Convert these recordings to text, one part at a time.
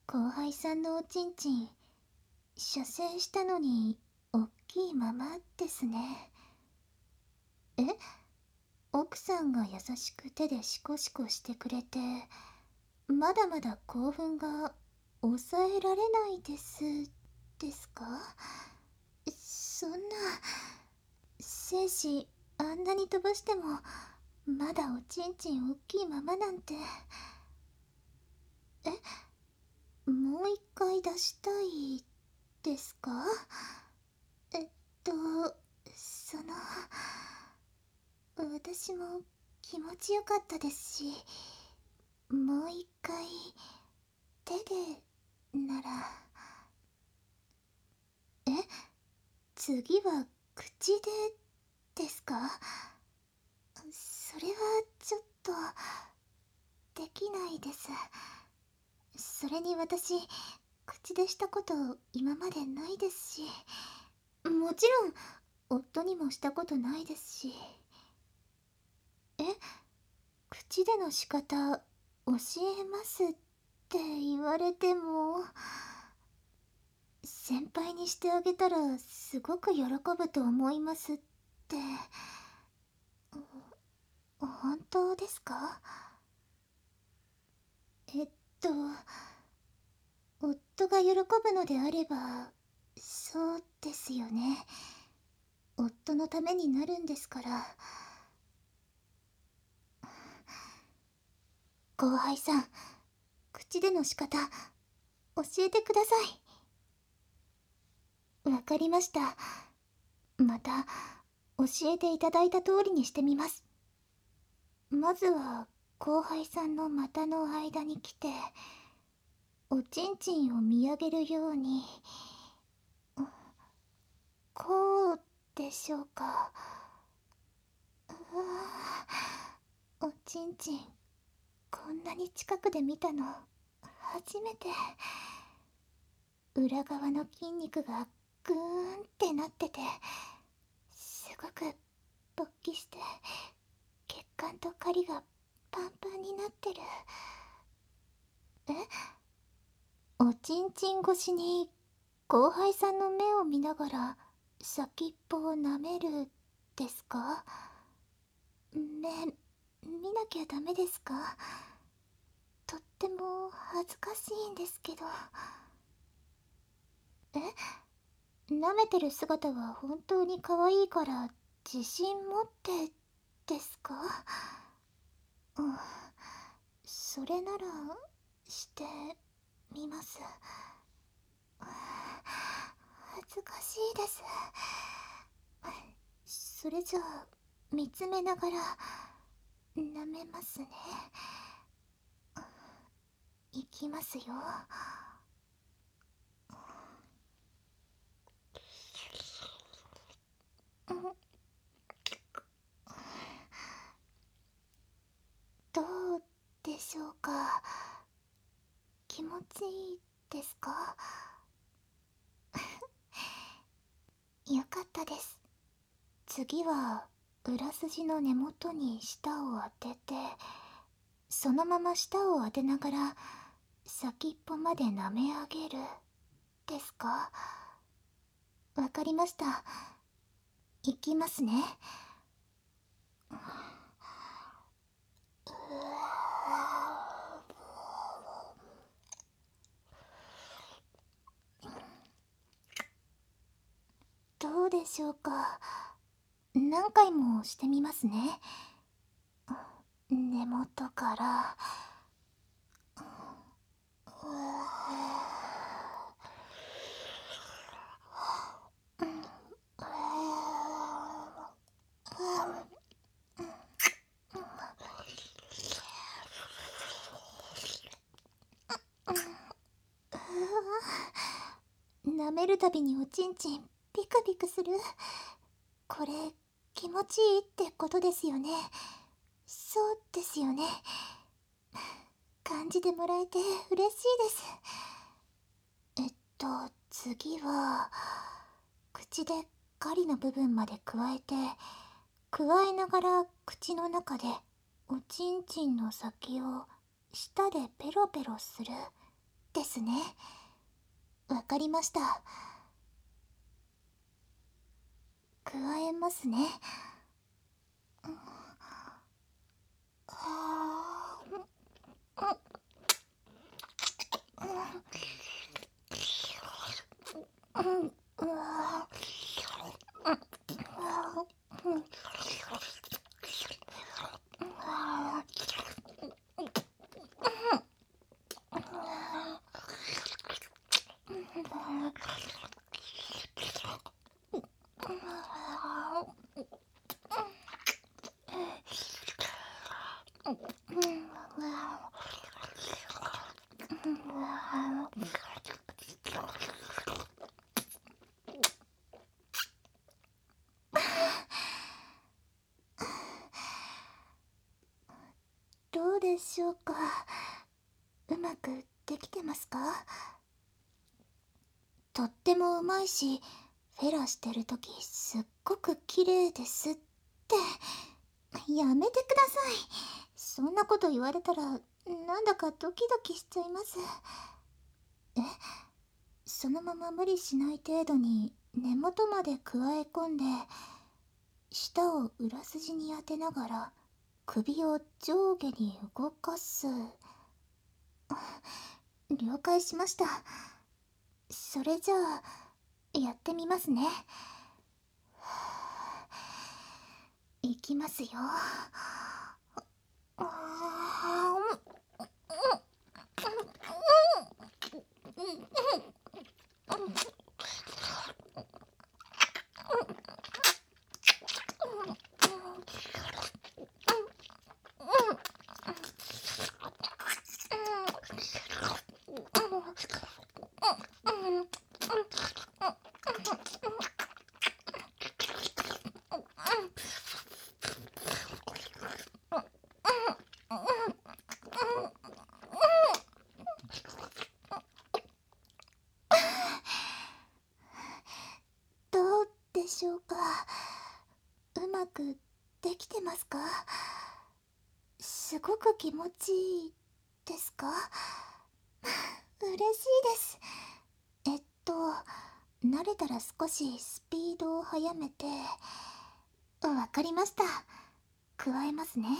後輩さんのおちんちん、射精したのに、おっきいままですね。え、奥さんが優しく手でシコシコしてくれて、まだまだ興奮が抑えられないですか？そんな、精子あんなに飛ばしても、まだおちんちんおっきいままなんて。もう一回出したいですか？えっと、その、私も気持ちよかったですし、もう一回、手で、なら。え、次は口でですか？それはちょっと、できないです。それに私、口でしたこと今までないですし、もちろん、夫にもしたことないですし。え、口での仕方教えますって言われても、先輩にしてあげたらすごく喜ぶと思いますって。本当ですか？えっと夫が喜ぶのであれば、そうですよね。夫のためになるんですから。後輩さん、口での仕方教えてください。わかりました。また教えていただいた通りにしてみます。まずは後輩さんの股の間に来て、おちんちんを見上げるように。こうでしょうか？おちんちんこんなに近くで見たの初めて。裏側の筋肉がグーンってなってて、すごく勃起して、血管と狩りがパンパンになってる。え、おちんちん越しに後輩さんの目を見ながら先っぽを舐めるですか？目見なきゃダメですか？とっても恥ずかしいんですけど。舐めてる姿は本当に可愛いから自信持ってですか？うん、それならしてみます。恥ずかしいです。それじゃあ見つめながら舐めますね。いきますよ。どうでしょうか？気持ちいいですか？よかったです。次は裏筋の根元に舌を当てて、そのまま舌を当てながら先っぽまで舐め上げるですか？わかりました。いきますね。どうでしょうか？何回もしてみますね。根元から。舐めるたびにおちんちんピクピクする。これ気持ちいいってことですよね？そうですよね。感じてもらえて嬉しいです。次は口で狩りの部分まで加えて、加えながら口の中でおちんちんの先を舌でペロペロするですね。わかりました。加えますね。どうでしょうか。うまくできてますか？とってもうまいし、フェラしてるときすっごく綺麗ですって。やめてください。そんなこと言われたらなんだかドキドキしちゃいます。え、そのまま無理しない程度に根元まで加え込んで、舌を裏筋に当てながら首を上下に動かす。了解しました。それじゃあやってみますね。いきますよ。どうでしょうか。うまくできてますか？すごく気持ちいいですか？嬉しいです。慣れたら少しスピードを速めて。わかりました。加えますね。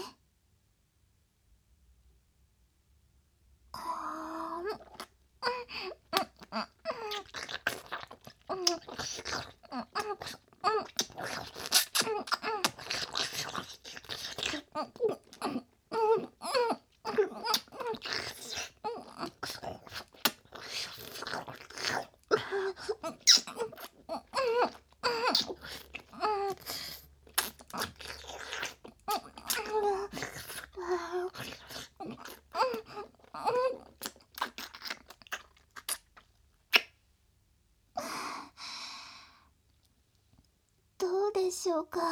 どうでしょうか。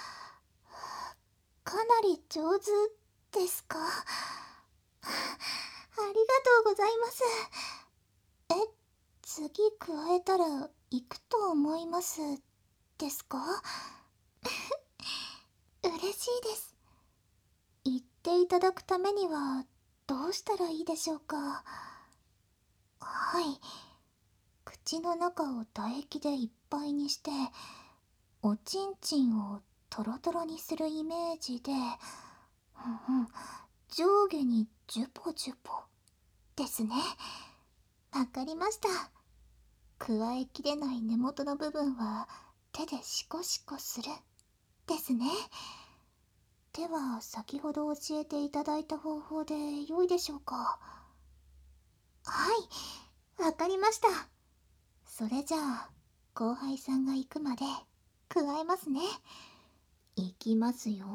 かなり上手ですか？ありがとうございます。え、次加えたら行くと思いますですか？嬉しいです。言っていただくためにはどうしたらいいでしょうか。はい。口の中を唾液でいっぱいにして、おちんちんをトロトロにするイメージで、上下にジュポジュポですね。わかりました。加えきれない根元の部分は手でシコシコするですね。では先ほど教えていただいた方法で良いでしょうか。はい、わかりました。それじゃあ後輩さんが行くまで加えますね。いきますよ。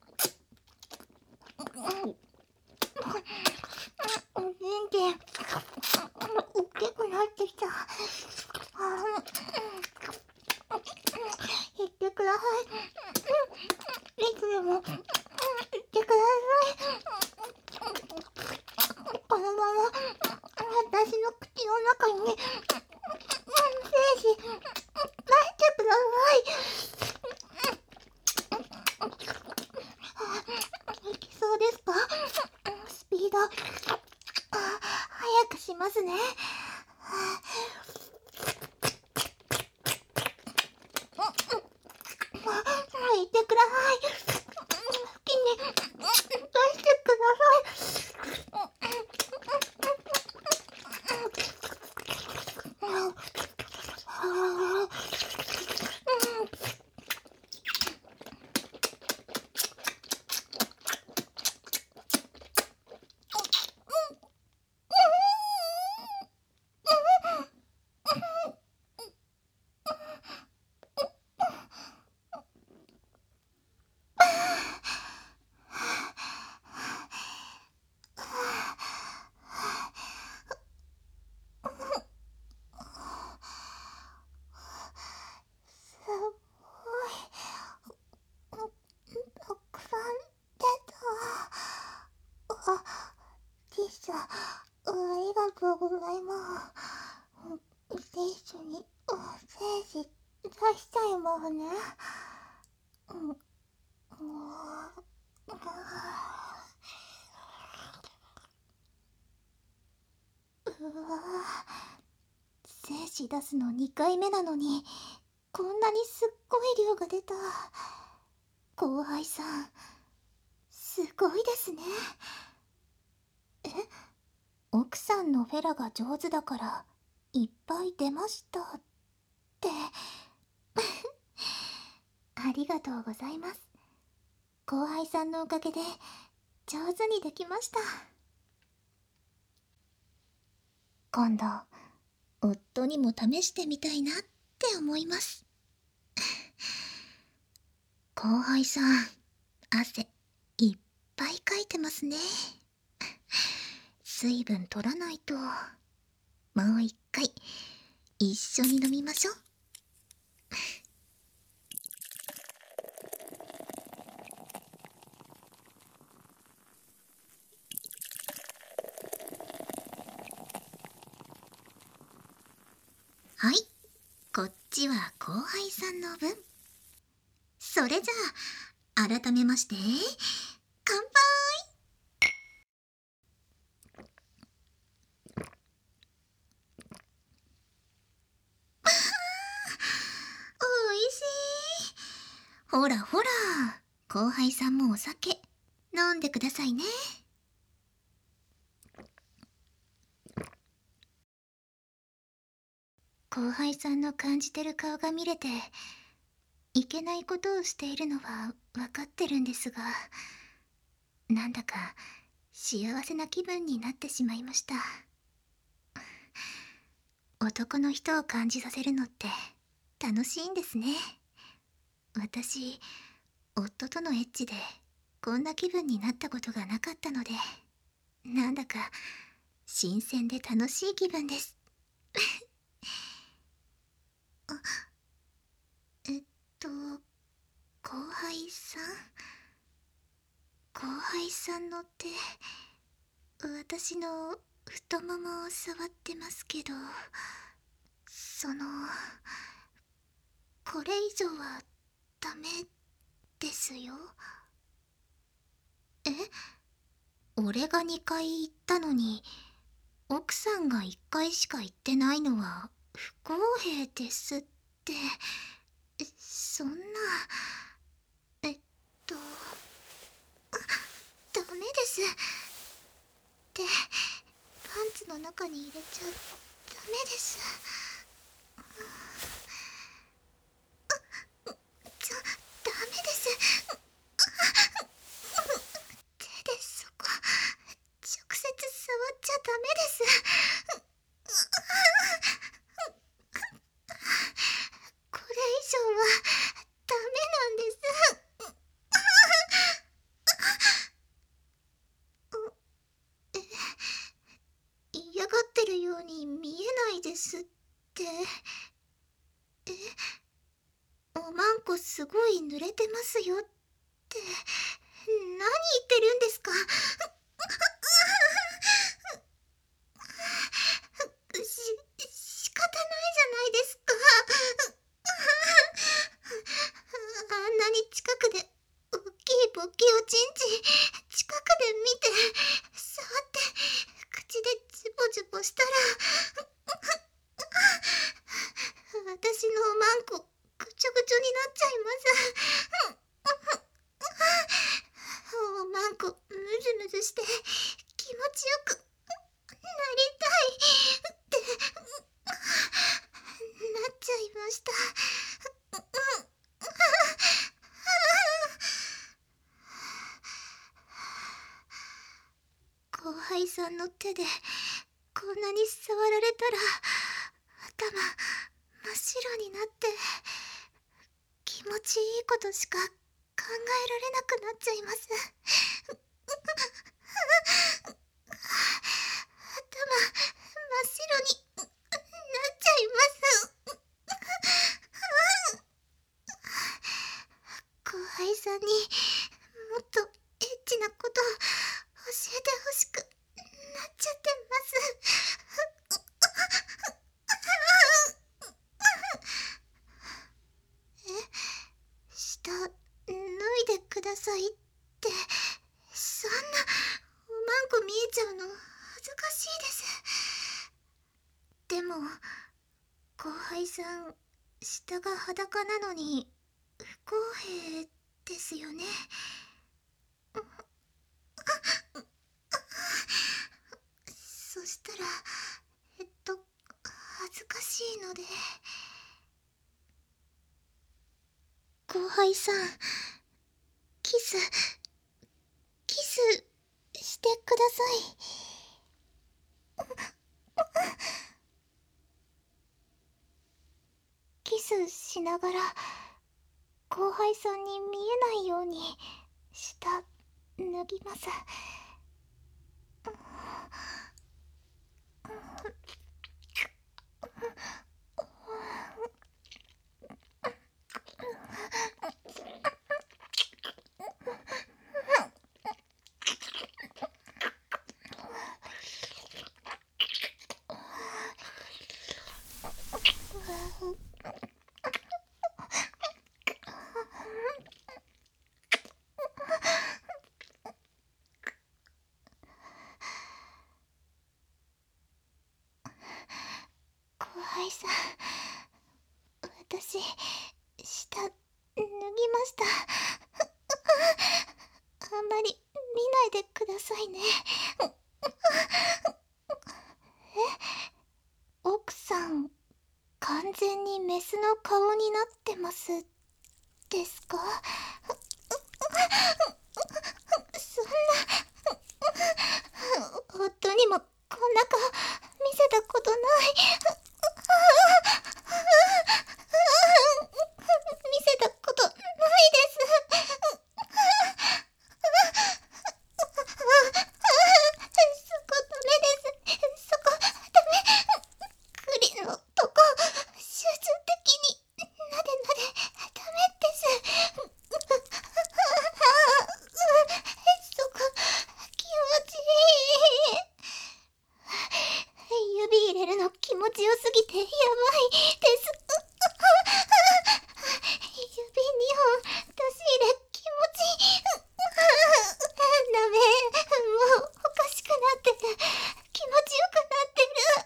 お元気私の口の中に精子出してください。いきそうですか？スピード早くしますね。言ってください。好きに出してください。すごいたくさん出た。ティッシュありがとうございます。一緒に精子出しちゃいますね。うわ精子出すの2回目なのにこんなにすっごい量が出た。後輩さんすごいですね。奥さんのフェラが上手だからいっぱい出ましたってありがとうございます。後輩さんのおかげで上手にできました。今度夫にも試してみたいなって思います。後輩さん汗いっぱいかいてますね。水分取らないと。もう一回一緒に飲みましょう。はい、こっちは後輩さんの分。それじゃあ改めまして乾杯。おいしい。ほらほら、後輩さんもお酒飲んでくださいね。後輩さんの感じてる顔が見れて、いけないことをしているのは分かってるんですが、なんだか幸せな気分になってしまいました。男の人を感じさせるのって楽しいんですね。私、夫とのエッチでこんな気分になったことがなかったので、なんだか新鮮で楽しい気分です。あ、えっと、後輩さん後輩さんの手、私の太ももを触ってますけど、これ以上はダメですよ。え？俺が2回行ったのに奥さんが1回しか行ってないのは不公平ですって。そんな。えっとダメですってパンツの中に入れちゃダメです。ダメです。手でそこ直接触っちゃダメです。これ以上はダメなんです。嫌がってるように見えないですって。おまんこすごい濡れてますよって。何言ってるんですか？ したら私のおまんこぐちょぐちょになっちゃいます。おまんこむずむずして気持ちよくなりたいってなっちゃいました。後輩さんの手でこんなに触られたら頭真っ白になって気持ちいいことしか考えられなくなっちゃいます。頭真っ白になっちゃいます。後輩さんにもっとエッチなこと教えてほしくなっちゃってます。下脱いでくださいって、そんなおまんこ見えちゃうの恥ずかしいです。でも後輩さん下が裸なのに不公平ですよね。そしたら恥ずかしいので。後輩さん、キスしてください。キスしながら後輩さんに見えないように下脱ぎます。後輩さん、私下脱ぎました。あんまり見ないでくださいね。奥さん完全にメスの顔になってますですか？そんな、夫にもこんな顔見せたことない。見せたことないです。そこダメです。そこダメ。クリのとこ集中的になでなでダメです。そこ気持ちいい。指入れるの気持ちよすぎてやばいです。指2本出し入れ気持ちいい。ダメ、もうおかしくなってる。気持ちよくなってる。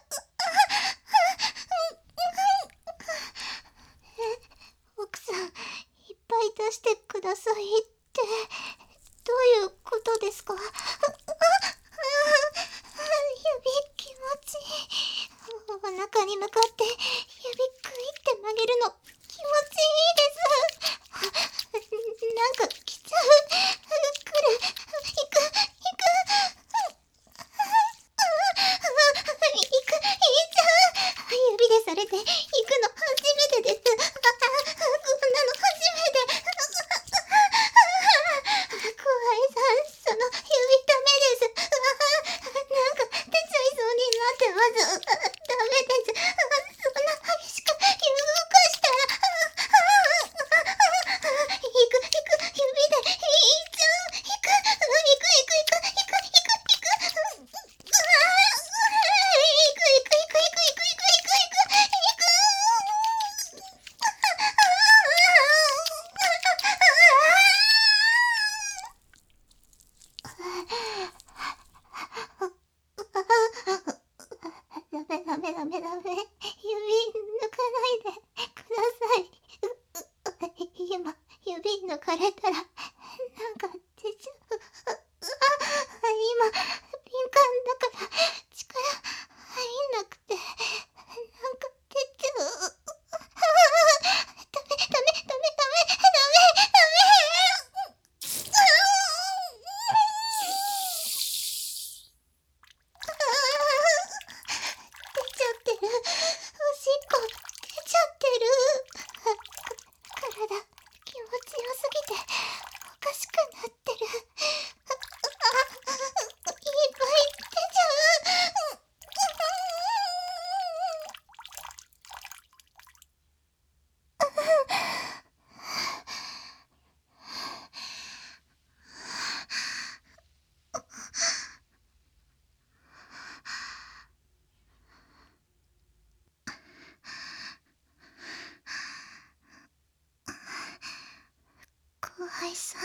奥さん、いっぱい出してくださいってどういうことですか？指気持ちいい。お腹に向かって指クイメ、指抜かないでください。今、指抜かれたら、なんか出ちゃう。今、敏感だから力入んなくて、なんか出ちゃう。ダメダメダメダメダメダメ。出ちゃってる。おしっこ出ちゃってる。体気持ちよすぎておかしくなってる。いっぱい出ちゃう。後輩さん、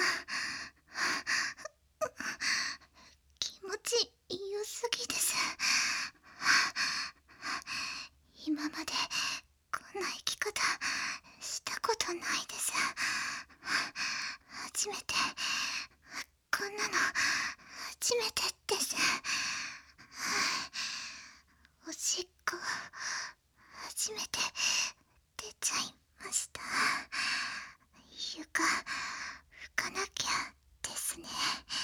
気持ち良すぎです。今までこんな生き方したことないです。初めて、こんなの初めてです。おしっこ初めて出ちゃいました。床拭かなきゃですね。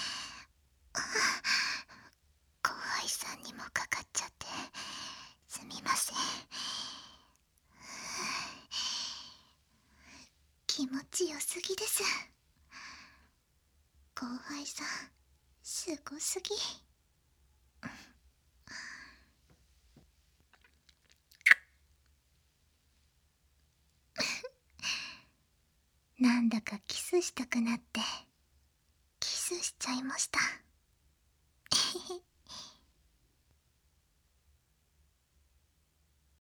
後輩さんにもかかっちゃってすみません。気持ちよすぎです。後輩さんすごすぎ。なんだかキスしたくなってキスしちゃいました。